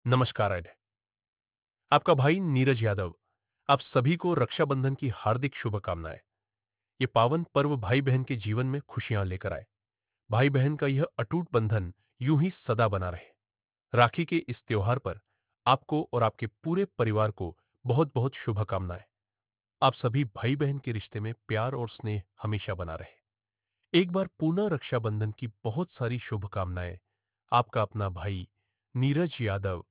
नमस्कार अजय। आपका भाई नीरज यादव आप सभी को रक्षाबंधन की हार्दिक शुभकामनाएं। ये पावन पर्व भाई बहन के जीवन में खुशियां लेकर आए। भाई बहन का यह अटूट बंधन यूं ही सदा बना रहे। राखी के इस त्योहार पर आपको और आपके पूरे परिवार को बहुत बहुत शुभकामनाएं। आप सभी भाई बहन के रिश्ते में प्यार और स्नेह हमेशा बना रहे। एक बार पुनः रक्षाबंधन की बहुत सारी शुभकामनाएं। आपका अपना भाई नीरज यादव,